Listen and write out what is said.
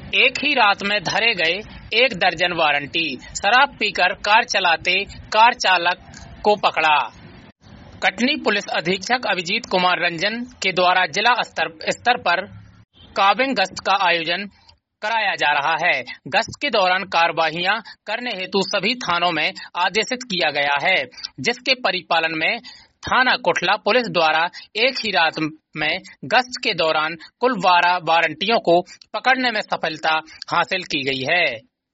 एक ही रात में धरे गए 1 दर्जन वारंटी। शराब पीकर कार चलाते कार चालक को पकड़ा। कटनी पुलिस अधीक्षक अभिजीत कुमार रंजन के द्वारा जिला स्तर पर काबिंग गश्त का आयोजन कराया जा रहा है। गश्त के दौरान कार्यवाहियां करने हेतु सभी थानों में आदेशित किया गया है, जिसके परिपालन में थाना कुठला पुलिस द्वारा एक ही रात में गश्त के दौरान कुल 12 वारंटियों को पकड़ने में सफलता हासिल की गई है।